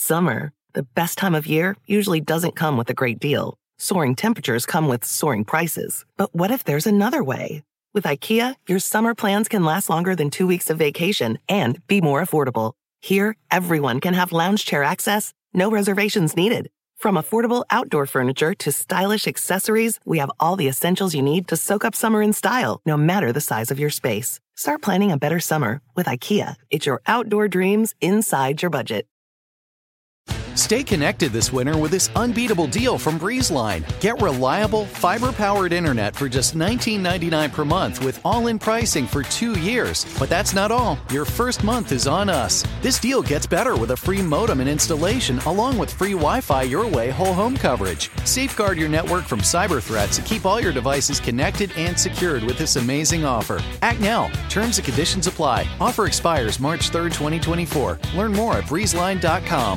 Summer, the best time of year, usually doesn't come with a great deal. Soaring temperatures come with soaring prices. But what if there's another way? With IKEA, your summer plans can last longer than 2 weeks of vacation and be more affordable. Here, everyone can have lounge chair access, no reservations needed. From affordable outdoor furniture to stylish accessories, we have all the essentials you need to soak up summer in style, no matter the size of your space. Start planning a better summer with IKEA. It's your outdoor dreams inside your budget. Stay connected this winter with this unbeatable deal from BreezeLine. Get reliable, fiber-powered internet for just $19.99 per month with all-in pricing for 2 years. But that's not all. Your first month is on us. This deal gets better with a free modem and installation, along with free Wi-Fi your way whole home coverage. Safeguard your network from cyber threats and keep all your devices connected and secured with this amazing offer. Act now. Terms and conditions apply. Offer expires March 3rd, 2024. Learn more at breezeline.com.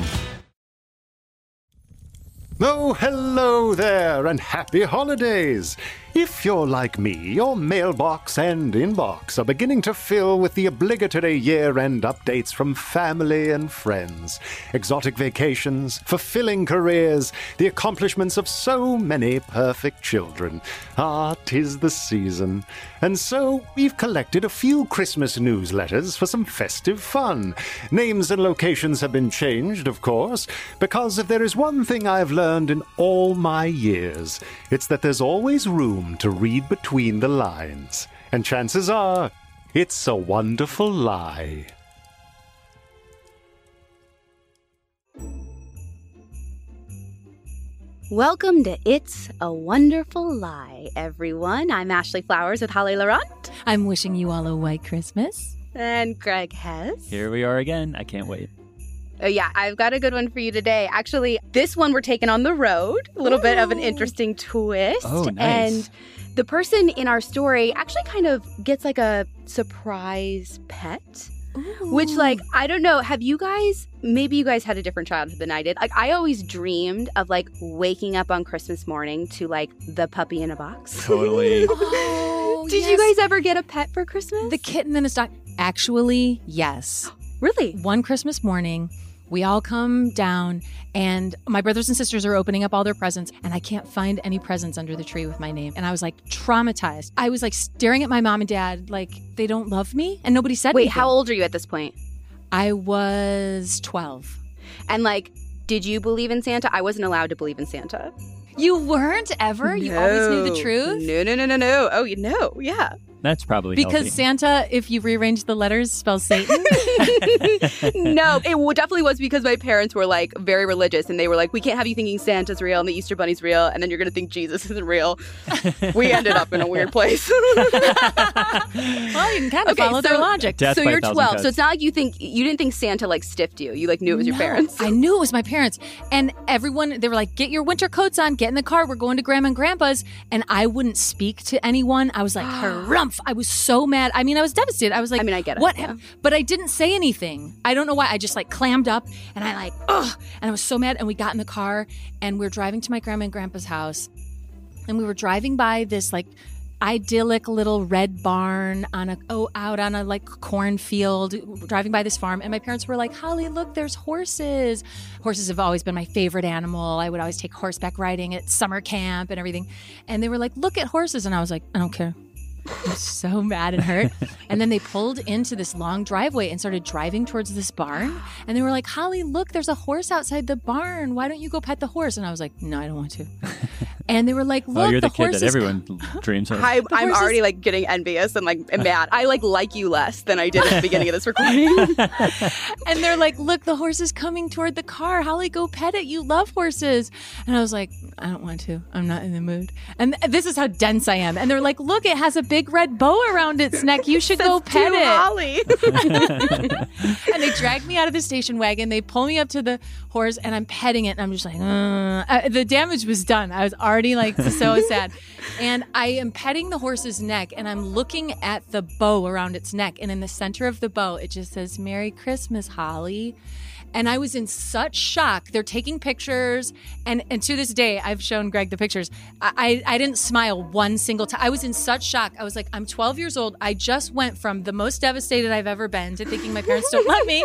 Oh, hello there, and happy holidays! If you're like me, your mailbox and inbox are beginning to fill with the obligatory year-end updates from family and friends. Exotic vacations, fulfilling careers, the accomplishments of so many perfect children. Ah, 'tis the season. And so, we've collected a few Christmas newsletters for some festive fun. Names and locations have been changed, of course, because if there is one thing I've learned in all my years, it's that there's always room to read between the lines. And chances are, it's a wonderful lie. Welcome to It's a Wonderful Lie, everyone. I'm Ashley Flowers with Holly Laurent. I'm wishing you all a white Christmas. And Greg Hess. Here we are again. I can't wait. Oh, yeah, I've got a good one for you today. Actually, this one we're taking on the road. A little bit of an interesting twist. Oh, nice. And the person in our story actually kind of gets like a surprise pet. Ooh. Which, like, I don't know, maybe you guys had a different childhood than I did. Like, I always dreamed of, like, waking up on Christmas morning to, like, the puppy in a box. Totally. Oh, Did you guys ever get a pet for Christmas? The kitten and its dog. Actually, yes. Really? One Christmas morning, we all come down, and my brothers and sisters are opening up all their presents, and I can't find any presents under the tree with my name. And I was, like, traumatized. I was, like, staring at my mom and dad like they don't love me, and nobody said anything. Wait, how old are you at this point? I was 12. And, like, did you believe in Santa? I wasn't allowed to believe in Santa. You weren't ever? No. You always knew the truth? No. Oh, you know, yeah. That's probably because healthy. Santa, if you rearrange the letters, spells Satan. No, it definitely was because my parents were like very religious, and they were like, we can't have you thinking Santa's real and the Easter Bunny's real, and then you're going to think Jesus isn't real. We ended up in a weird place. Well, you can kind of follow their logic. So you're 12. So it's not like you didn't think Santa like stiffed you. You like knew it was your parents. I knew it was my parents. And everyone, they were like, get your winter coats on, get in the car, we're going to Grandma and Grandpa's. And I wouldn't speak to anyone. I was like, harumph. I was so mad. I mean, I was devastated. I was like, I get it. What? Yeah. But I didn't say anything. I don't know why. I just like clammed up and I like, ugh. And I was so mad. And we got in the car and we're driving to my grandma and grandpa's house. And we were driving by this like idyllic little red barn out on a like cornfield, driving by this farm. And my parents were like, Holly, look, there's horses. Horses have always been my favorite animal. I would always take horseback riding at summer camp and everything. And they were like, look at horses. And I was like, I don't care. I was so mad and hurt. And then they pulled into this long driveway and started driving towards this barn. And they were like, Holly, look, there's a horse outside the barn. Why don't you go pet the horse? And I was like, no, I don't want to. And they were like, look, you're the kid horse that everyone dreams of. I'm already like getting envious and like mad. I like you less than I did at the beginning of this recording. And they're like, look, the horse is coming toward the car. Holly, go pet it. You love horses. And I was like, I don't want to. I'm not in the mood. And this is how dense I am. And they're like, look, it has a big red bow around its neck. You should go pet it. Holly. And they drag me out of the station wagon. They pull me up to the horse and I'm petting it. And I'm just like, the damage was done. I was already like so sad. And I am petting the horse's neck and I'm looking at the bow around its neck. And in the center of the bow, it just says, Merry Christmas, Holly. And I was in such shock. They're taking pictures. And to this day, I've shown Greg the pictures. I didn't smile one single time. I was in such shock. I was like, I'm 12 years old. I just went from the most devastated I've ever been to thinking my parents don't love me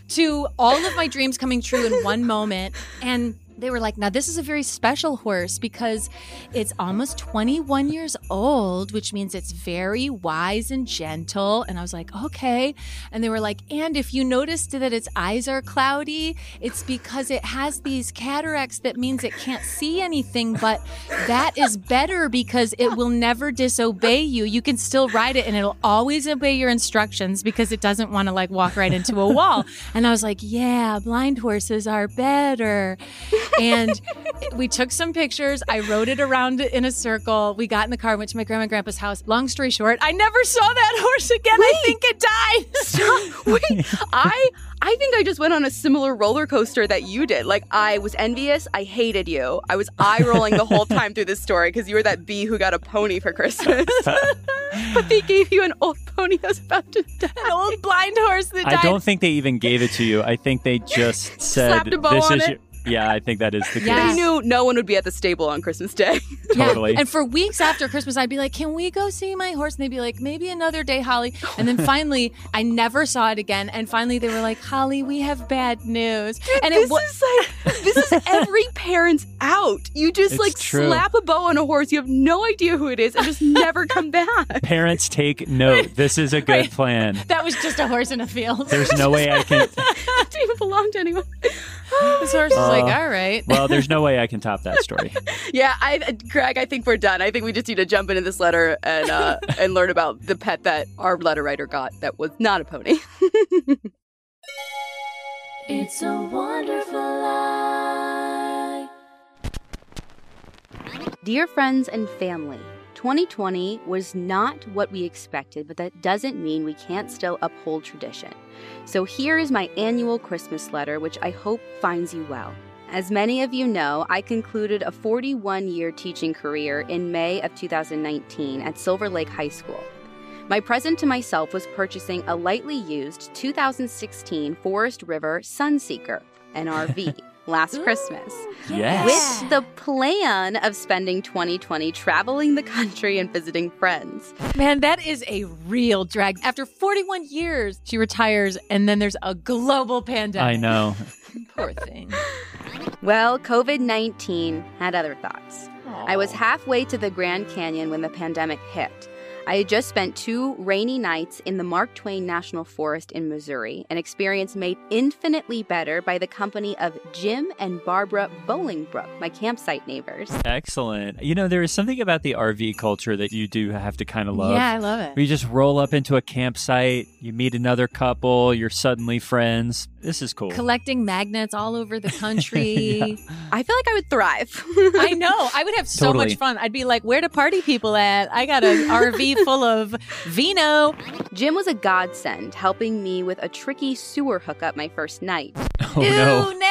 to all of my dreams coming true in one moment. And they were like, now this is a very special horse because it's almost 21 years old, which means it's very wise and gentle. And I was like, okay. And they were like, and if you noticed that its eyes are cloudy, it's because it has these cataracts that means it can't see anything. But that is better because it will never disobey you. You can still ride it and it'll always obey your instructions because it doesn't want to like walk right into a wall. And I was like, yeah, blind horses are better. And we took some pictures. I rode it around in a circle. We got in the car, went to my grandma and grandpa's house. Long story short, I never saw that horse again. I think it died. Stop. Wait, I think I just went on a similar roller coaster that you did. Like, I was envious. I hated you. I was eye-rolling the whole time through this story because you were that bee who got a pony for Christmas. But they gave you an old pony that was about to die. An old blind horse that died. I don't think they even gave it to you. I think they just said, slapped a bow on it. Yeah, I think that is the case. They knew no one would be at the stable on Christmas Day. Totally. Yeah. And for weeks after Christmas, I'd be like, can we go see my horse? And they'd be like, maybe another day, Holly. And then finally, I never saw it again. And finally, they were like, Holly, we have bad news. Dude, and this is every parent's out. You just It's true. slap a bow on a horse. You have no idea who it is and just never come back. Parents, take note. This is a good plan. that was just a horse in a field. There's no way I can... It didn't even belong to anyone. This horse was like, all right. Well, there's no way I can top that story. Yeah, Greg, I think we're done. I think we just need to jump into this letter and learn about the pet that our letter writer got that was not a pony. It's a wonderful life. Dear friends and family, 2020 was not what we expected, but that doesn't mean we can't still uphold tradition. So here is my annual Christmas letter, which I hope finds you well. As many of you know, I concluded a 41-year teaching career in May of 2019 at Silver Lake High School. My present to myself was purchasing a lightly used 2016 Forest River Sunseeker, an RV, last Christmas. Yes. With the plan of spending 2020 traveling the country and visiting friends. Man, that is a real drag. After 41 years, she retires, and then there's a global pandemic. I know. Poor thing. Well, COVID-19 had other thoughts. I was halfway to the Grand Canyon when the pandemic hit. I had just spent 2 rainy nights in the Mark Twain National Forest in Missouri, an experience made infinitely better by the company of Jim and Barbara Bolingbrook, my campsite neighbors. Excellent. You know, there is something about the RV culture that you do have to kind of love. Yeah, I love it. Where you just roll up into a campsite, you meet another couple, you're suddenly friends. This is cool. Collecting magnets all over the country. Yeah. I feel like I would thrive. I know. I would have so Totally. much fun. I'd be like, where do party people at? I got an RV full of vino. Jim was a godsend, helping me with a tricky sewer hookup my first night. Oh, no. Ew,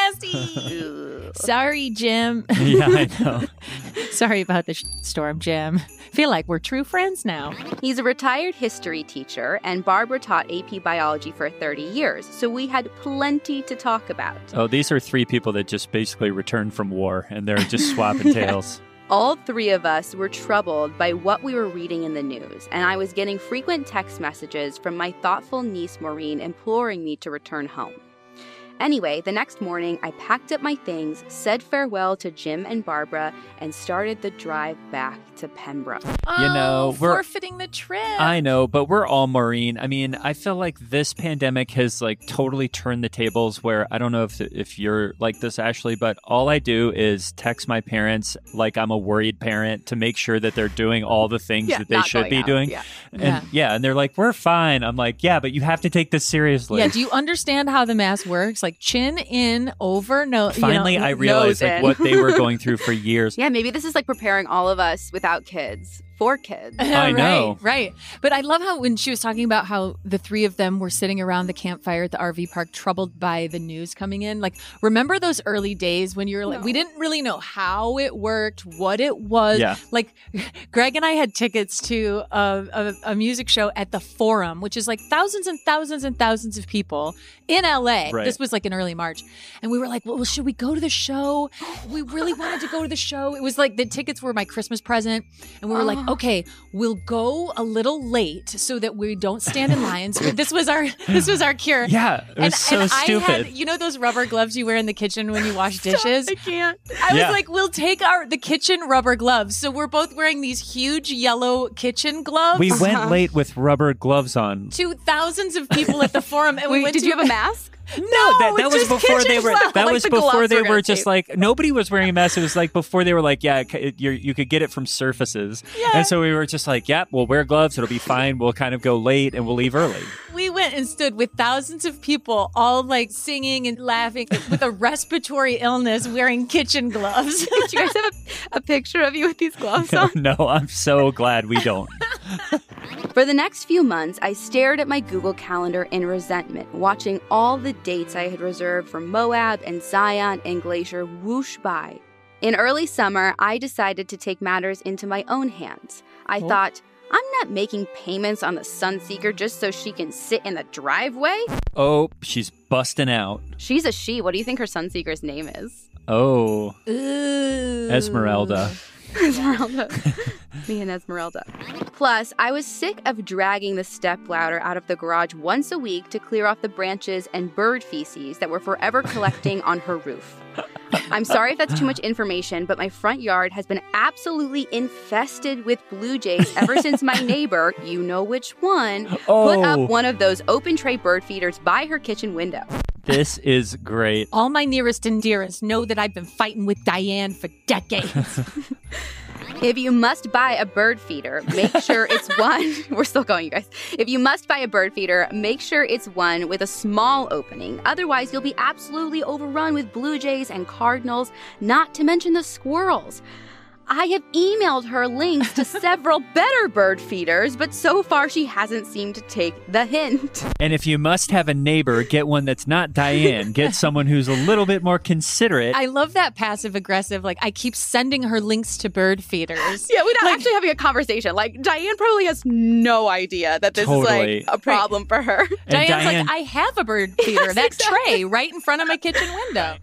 nasty. Sorry, Jim. Yeah, I know. Sorry about the storm, Jim. Feel like we're true friends now. He's a retired history teacher, and Barbara taught AP biology for 30 years, so we had plenty to talk about. Oh, these are 3 people that just basically returned from war, and they're just swapping tales. All 3 of us were troubled by what we were reading in the news, and I was getting frequent text messages from my thoughtful niece Maureen imploring me to return home. Anyway, the next morning, I packed up my things, said farewell to Jim and Barbara, and started the drive back to Pembroke. You know, we're forfeiting the trip. I know, but we're all Maureen. I mean, I feel like this pandemic has like totally turned the tables where I don't know if you're like this, Ashley, but all I do is text my parents like I'm a worried parent to make sure that they're doing all the things that they should be doing. Yeah. And they're like, we're fine. I'm like, yeah, but you have to take this seriously. Yeah, do you understand how the mask works? Like chin in, over, nose. Finally, I realized like what they were going through for years. Yeah, maybe this is like preparing all of us without kids for kids. I know. Right. But I love how when she was talking about how the 3 of them were sitting around the campfire at the RV park, troubled by the news coming in. Like, remember those early days when you were like, we didn't really know how it worked, what it was. Yeah. Like, Greg and I had tickets to a music show at the Forum, which is like thousands and thousands and thousands of people in LA. Right. This was like in early March. And we were like, well, should we go to the show? We really wanted to go to the show. It was like the tickets were my Christmas present. And we were like, okay, we'll go a little late so that we don't stand in lines. This was our cure. Yeah, it was so stupid. I had, those rubber gloves you wear in the kitchen when you wash dishes? I can't. I was like, we'll take the kitchen rubber gloves. So we're both wearing these huge yellow kitchen gloves. We went late with rubber gloves on. To thousands of people at the forum. And Wait, did you have a mask? No, that was before they were. That was before they were just like, nobody was wearing a mask. It was like before they were like, yeah, you could get it from surfaces. Yeah. And so we were just like, yeah, we'll wear gloves. It'll be fine. We'll kind of go late and we'll leave early. We went and stood with thousands of people, all like singing and laughing with a respiratory illness, wearing kitchen gloves. Do you guys have a picture of you with these gloves on? No, I'm so glad we don't. For the next few months, I stared at my Google Calendar in resentment, watching all the dates I had reserved for Moab and Zion and Glacier whoosh by. In early summer, I decided to take matters into my own hands. I thought, I'm not making payments on the Sunseeker just so she can sit in the driveway. Oh, she's busting out. She's a she. What do you think her Sunseeker's name is? Oh. Ooh. Esmeralda. Esmeralda. Me and Esmeralda. Plus, I was sick of dragging the stepladder out of the garage once a week to clear off the branches and bird feces that were forever collecting on her roof. I'm sorry if that's too much information, but my front yard has been absolutely infested with blue jays ever since my neighbor, you know which one, put up one of those open tray bird feeders by her kitchen window. This is great. All my nearest and dearest know that I've been fighting with Diane for decades. If you must buy a bird feeder, make sure it's one. We're still going, you guys. If you must buy a bird feeder, make sure it's one with a small opening. Otherwise, you'll be absolutely overrun with blue jays and cardinals, not to mention the squirrels. I have emailed her links to several better bird feeders, but so far she hasn't seemed to take the hint. And if you must have a neighbor, get one that's not Diane. Get someone who's a little bit more considerate. I love that passive aggressive. Like, I keep sending her links to bird feeders. Yeah, we're not actually having a conversation. Like, Diane probably has no idea that this is like a problem for her. Diane's like, I have a bird feeder, that tray right in front of my kitchen window.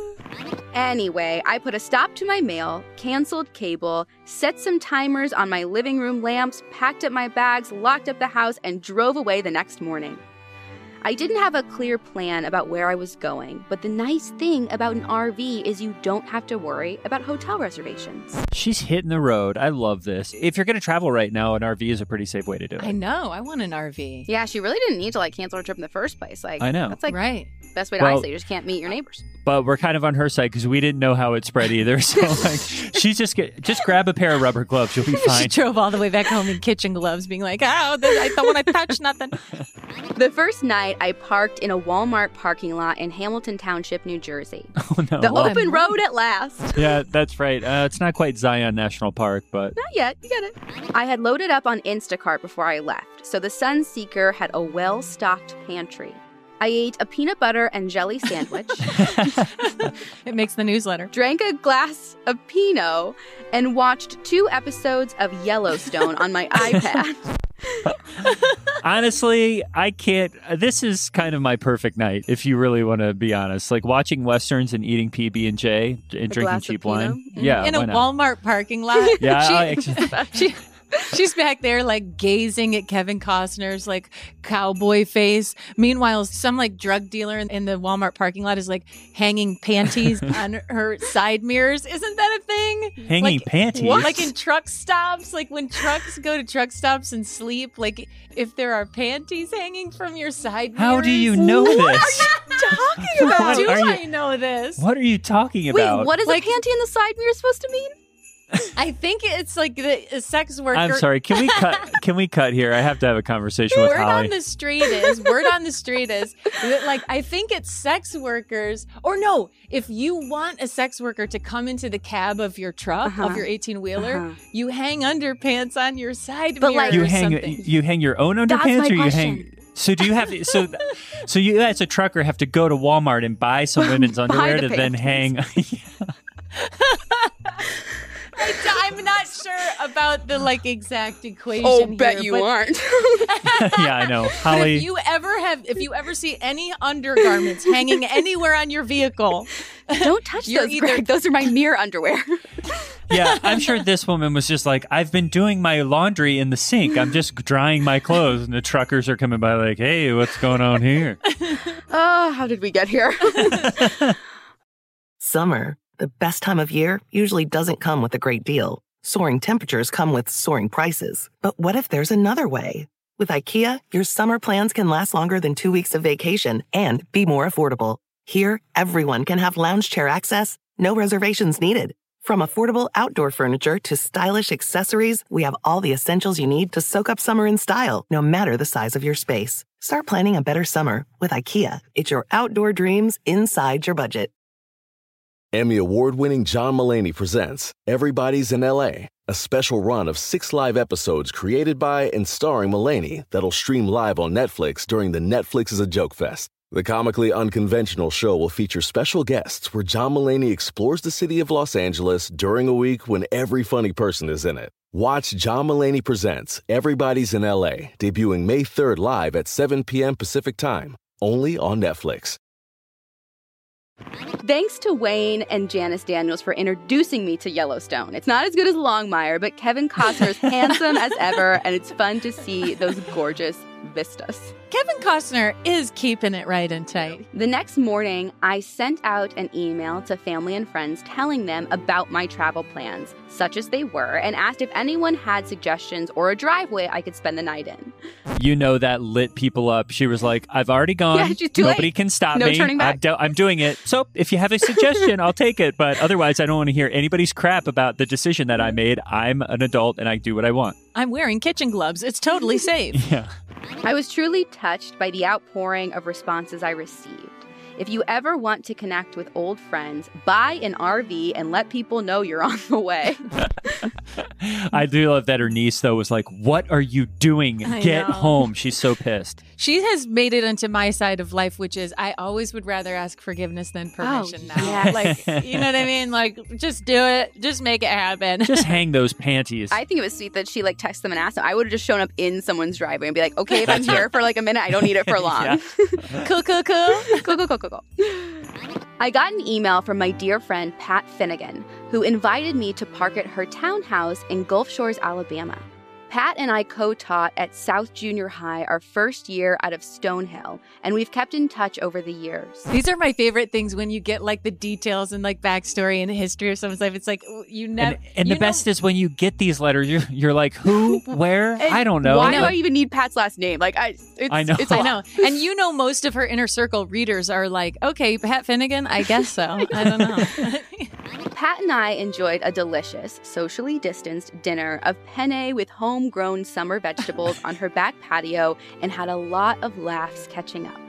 Anyway, I put a stop to my mail, canceled cable, set some timers on my living room lamps, packed up my bags, locked up the house, and drove away the next morning. I didn't have a clear plan about where I was going, but the nice thing about an RV is you don't have to worry about hotel reservations. She's hitting the road. I love this. If you're going to travel right now, an RV is a pretty safe way to do it. I know. I want an RV. Yeah, she really didn't need to cancel her trip in the first place. I know. That's right. Best way to isolate. You just can't meet your neighbors. But we're kind of on her side because we didn't know how it spread either. So she's just grab a pair of rubber gloves. You'll be fine. She drove all the way back home in kitchen gloves, being like, I don't want to touch nothing. The first night, I parked in a Walmart parking lot in Hamilton Township, New Jersey. Oh, no. The open road at last. Yeah, that's right. It's not quite Zion National Park, but... Not yet. You get it. I had loaded up on Instacart before I left, so the Sunseeker had a well-stocked pantry. I ate a peanut butter and jelly sandwich. It makes the newsletter. Drank a glass of Pinot and watched 2 episodes of Yellowstone on my iPad. Honestly, I can't. This is kind of my perfect night, if you really want to be honest. Like watching Westerns and eating PB&J and drinking cheap wine. Yeah, in a Walmart parking lot. Yeah, She's back there gazing at Kevin Costner's cowboy face. Meanwhile, some drug dealer in the Walmart parking lot is hanging panties on her side mirrors. Isn't that a thing? Hanging panties? What? In truck stops, when trucks go to truck stops and sleep, if there are panties hanging from your side mirrors. How do you know this? What are you talking about? I know this? What are you talking about? Wait, what is a panty in the side mirror supposed to mean? I think it's a sex worker. I'm sorry. Can we cut here? I have to have a conversation with Holly. Word on the street is that, I think it's sex workers. Or no, if you want a sex worker to come into the cab of your truck, of your 18-wheeler, you hang underpants on your side mirror. You hang your own underpants, or you hang. So do you have to, so you as a trucker have to go to Walmart and buy some women's underwear to then hang? I'm not sure about the exact equation. Oh, bet you aren't. Yeah, I know, Holly. If you ever see any undergarments hanging anywhere on your vehicle, don't touch those, Greg. Those are my mirror underwear. Yeah, I'm sure this woman was just like, I've been doing my laundry in the sink. I'm just drying my clothes. And the truckers are coming by like, hey, what's going on here? Oh, how did we get here? Summer, the best time of year, usually doesn't come with a great deal. Soaring temperatures come with soaring prices. But what if there's another way? With IKEA, your summer plans can last longer than 2 weeks of vacation and be more affordable. Here, everyone can have lounge chair access, no reservations needed. From affordable outdoor furniture to stylish accessories, we have all the essentials you need to soak up summer in style, no matter the size of your space. Start planning a better summer with IKEA. It's your outdoor dreams inside your budget. Emmy award-winning John Mulaney presents Everybody's in L.A., a special run of 6 live episodes created by and starring Mulaney that'll stream live on Netflix during the Netflix is a Joke Fest. The comically unconventional show will feature special guests where John Mulaney explores the city of Los Angeles during a week when every funny person is in it. Watch John Mulaney Presents Everybody's in L.A., debuting May 3rd live at 7 p.m. Pacific Time, only on Netflix. Thanks to Wayne and Janice Daniels for introducing me to Yellowstone. It's not as good as Longmire, but Kevin Costner's handsome as ever, and it's fun to see those gorgeous vistas. Kevin Costner is keeping it right and tight. The next morning, I sent out an email to family and friends telling them about my travel plans, such as they were, and asked if anyone had suggestions or a driveway I could spend the night in. You know, that lit people up. She was like, I've already gone. Yeah, she's too Nobody late. can stop No me. turning back. I'm doing it. So if you have a suggestion, I'll take it. But otherwise, I don't want to hear anybody's crap about the decision that I made. I'm an adult and I do what I want. I'm wearing kitchen gloves. It's totally safe. Yeah. I was truly touched by the outpouring of responses I received. If you ever want to connect with old friends, buy an RV and let people know you're on the way. I do love that her niece, though, was like, what are you doing? I Get know. home. She's so pissed. She has made it onto my side of life, which is I always would rather ask forgiveness than permission now. yes. Like, you know what I mean? Like, just do it. Just make it happen. Just hang those panties. I think it was sweet that she texted them and asked them. I would have just shown up in someone's driveway and be like, okay, if I'm here for like a minute, I don't need it for long. Yeah. Cool. Cool. I got an email from my dear friend Pat Finnegan, who invited me to park at her townhouse in Gulf Shores, Alabama. Pat and I co-taught at South Junior High our first year out of Stonehill, and we've kept in touch over the years. These are my favorite things when you get like the details and like backstory and history of someone's life. It's like you never. And the best is when you get these letters, you're like, who, where? I don't know. Why do I even need Pat's last name? Like, I know. It's a I lot. know. And you know, most of her inner circle readers are like, okay, Pat Finnegan, I guess so. I don't know. Pat and I enjoyed a delicious, socially distanced dinner of penne with homegrown summer vegetables on her back patio and had a lot of laughs catching up.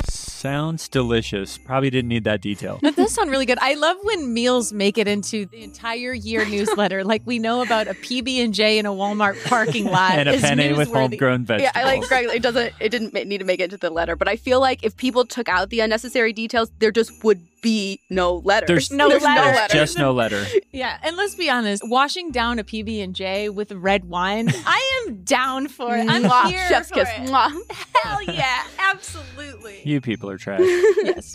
Sounds delicious. Probably didn't need that detail. That does sound really good. I love when meals make it into the entire year newsletter. Like we know about a PB&J in a Walmart parking lot. And a is penne with newsworthy. homegrown vegetables. Yeah, I like Greg. It didn't need to make it into the letter, but I feel like if people took out the unnecessary details, there just would be no letter. There's no letter. Just no letter. Yeah, and let's be honest, washing down a PB&J with red wine, I am down for it. I'm Mwah, here chef's for kiss. it. Mwah. Hell yeah, absolutely. You people are trash. Yes.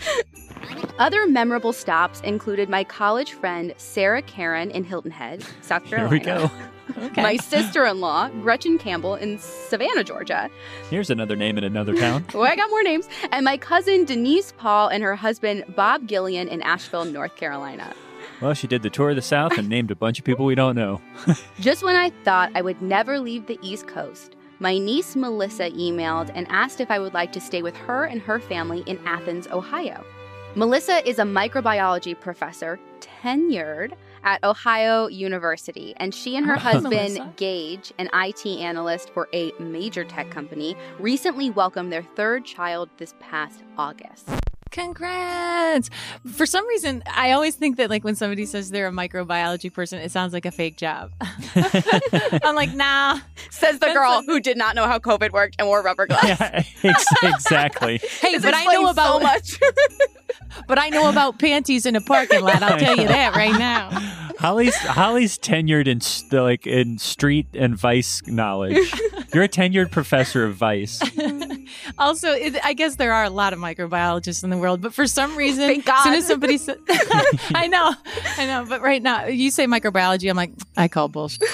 Other memorable stops included my college friend Sarah Karen in Hilton Head, South Here Carolina. we go. Okay. My sister-in-law, Gretchen Campbell, in Savannah, Georgia. Here's another name in another town. Oh, I got more names. And my cousin Denise Paul and her husband Bob Gillian in Asheville, North Carolina. Well, she did the tour of the South and named a bunch of people we don't know. Just when I thought I would never leave the East Coast, my niece Melissa emailed and asked if I would like to stay with her and her family in Athens, Ohio. Melissa is a microbiology professor, tenured at Ohio University, and she and her husband, Melissa. Gage, an IT analyst for a major tech company, recently welcomed their third child this past August. Congrats. For some reason, I always think that like when somebody says they're a microbiology person, it sounds like a fake job. I'm like, nah. Says the girl who did not know how COVID worked and wore rubber gloves. Yeah, exactly. Hey, This but I know explains about so much. but I know about panties in a parking lot. I'll tell you that right now. Holly's tenured in street and vice knowledge. You're a tenured professor of vice. Also, I guess there are a lot of microbiologists in the world, but for some reason, Thank God. as soon as somebody says, I know, but right now, you say microbiology, I'm like, I call bullshit.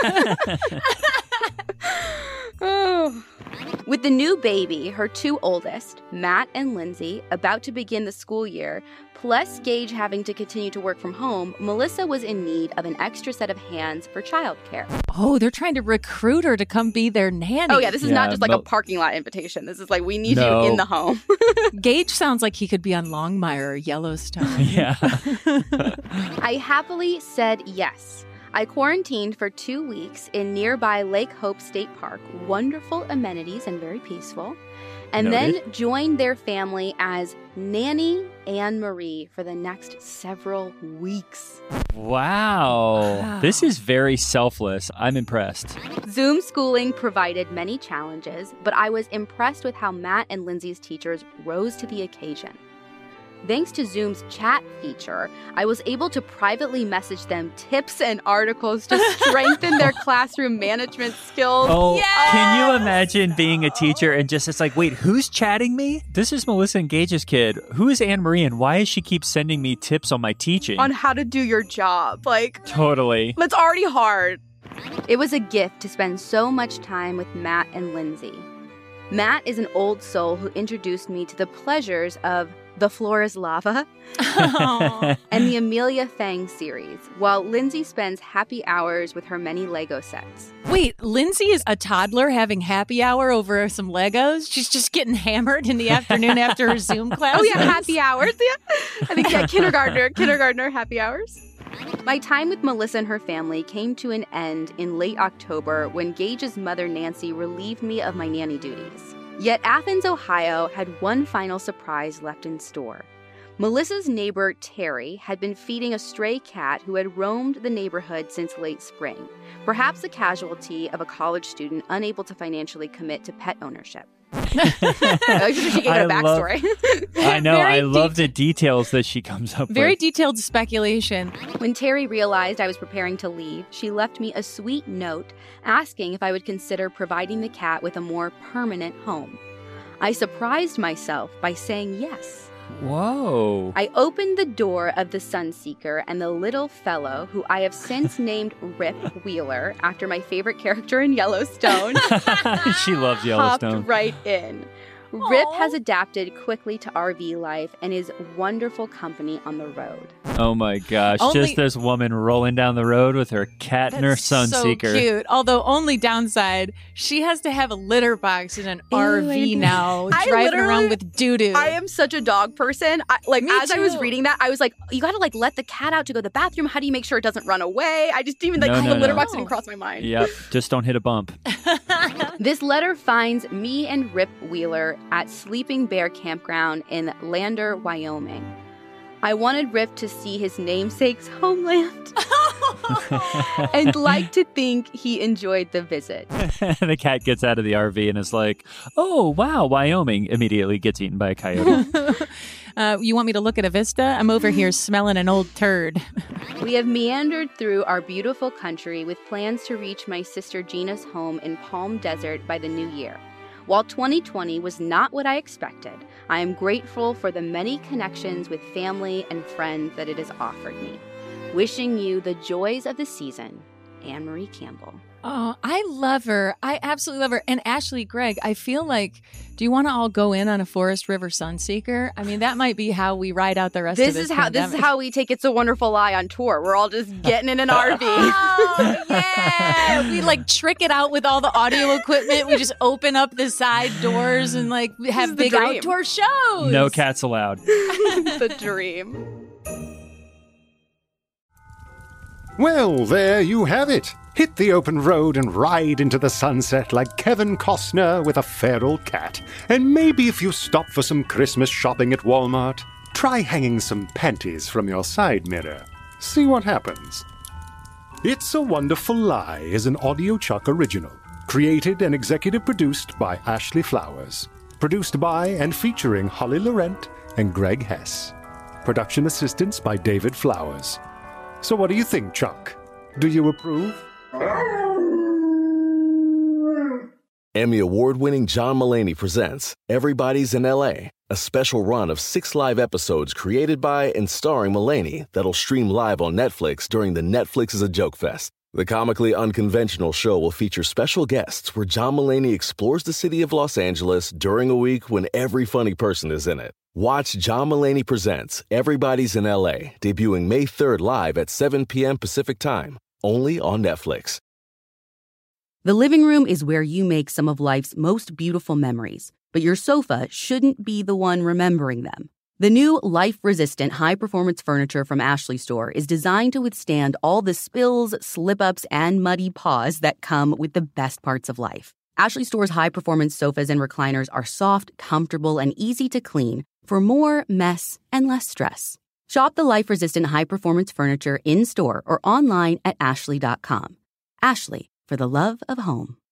Oh. With the new baby, her two oldest, Matt and Lindsay, about to begin the school year, plus Gage having to continue to work from home, Melissa was in need of an extra set of hands for childcare. Oh, they're trying to recruit her to come be their nanny. Oh, yeah, this is not just like a parking lot invitation. This is like, we need you in the home. Gage sounds like he could be on Longmire or Yellowstone. Yeah. I happily said yes. I quarantined for 2 weeks in nearby Lake Hope State Park, wonderful amenities and very peaceful, and Noted. then joined their family as Nanny Anne Marie for the next several weeks. Wow. This is very selfless. I'm impressed. Zoom schooling provided many challenges, but I was impressed with how Matt and Lindsay's teachers rose to the occasion. Thanks to Zoom's chat feature, I was able to privately message them tips and articles to strengthen their classroom management skills. Oh, Can you imagine being a teacher and just, it's like, wait, who's chatting me? This is Melissa and Gage's kid. Who is Anne Marie and why does she keep sending me tips on my teaching? On how to do your job. Like, Totally. that's already hard. It was a gift to spend so much time with Matt and Lindsay. Matt is an old soul who introduced me to the pleasures of The Floor is Lava and the Amelia Fang series, while Lindsay spends happy hours with her many Lego sets. Wait, Lindsay is a toddler having happy hour over some Legos? She's just getting hammered in the afternoon after her Zoom class? Oh, yeah, happy hours. Yeah. I think, yeah, kindergartner happy hours. My time with Melissa and her family came to an end in late October when Gage's mother, Nancy, relieved me of my nanny duties. Yet Athens, Ohio had one final surprise left in store. Melissa's neighbor, Terry, had been feeding a stray cat who had roamed the neighborhood since late spring, perhaps a casualty of a college student unable to financially commit to pet ownership. She gave it a backstory. I know. I love the details that she comes up with. Very detailed speculation. When Terry realized I was preparing to leave, she left me a sweet note asking if I would consider providing the cat with a more permanent home. I surprised myself by saying yes. Whoa. I opened the door of the Sunseeker, and the little fellow, who I have since named Rip Wheeler, after my favorite character in Yellowstone, She loves Yellowstone. hopped right in. Rip has adapted quickly to RV life and is wonderful company on the road. Oh my gosh. Just this woman rolling down the road with her cat and her Sunseeker. So cute. Although only downside, she has to have a litter box in an RV now, driving around with doo-doo. I am such a dog person. I was too. reading that, I was like, you gotta let the cat out to go to the bathroom. How do you make sure it doesn't run away? I just even the litter box didn't cross my mind. Yep. Just don't hit a bump. This letter finds me and Rip Wheeler at Sleeping Bear Campground in Lander, Wyoming. I wanted Rip to see his namesake's homeland and like to think he enjoyed the visit. The cat gets out of the RV and is like, oh, wow, Wyoming. Immediately gets eaten by a coyote. You want me to look at a vista? I'm over here smelling an old turd. We have meandered through our beautiful country with plans to reach my sister Gina's home in Palm Desert by the new year. While 2020 was not what I expected, I am grateful for the many connections with family and friends that it has offered me. Wishing you the joys of the season, Anne Marie Campbell. Oh, I love her. I absolutely love her. And Ashley, Greg, I feel like, do you want to all go in on a Forest River Sunseeker? I mean, that might be how we ride out the rest of this pandemic. This is how we take It's a Wonderful Lie on tour. We're all just getting in an RV. Oh, yeah. We trick it out with all the audio equipment. We just open up the side doors and have big outdoor shows. No cats allowed. The dream. Well, there you have it. Hit the open road and ride into the sunset like Kevin Costner with a feral cat. And maybe if you stop for some Christmas shopping at Walmart, try hanging some panties from your side mirror. See what happens. It's a Wonderful Lie is an Audio Chuck original. Created and executive produced by Ashley Flowers. Produced by and featuring Holly Laurent and Greg Hess. Production assistance by David Flowers. So what do you think, Chuck? Do you approve? Emmy award-winning John Mulaney presents Everybody's in L.A., a special run of 6 live episodes created by and starring Mulaney that'll stream live on Netflix during the Netflix is a Joke Fest. The comically unconventional show will feature special guests where John Mulaney explores the city of Los Angeles during a week when every funny person is in it. Watch John Mulaney Presents Everybody's in L.A., debuting May 3rd live at 7 p.m. Pacific Time, only on Netflix. The living room is where you make some of life's most beautiful memories, but your sofa shouldn't be the one remembering them. The new life-resistant high-performance furniture from Ashley Store is designed to withstand all the spills, slip-ups, and muddy paws that come with the best parts of life. Ashley Store's high-performance sofas and recliners are soft, comfortable, and easy to clean for more mess and less stress. Shop the life-resistant high-performance furniture in-store or online at ashley.com. Ashley, for the love of home.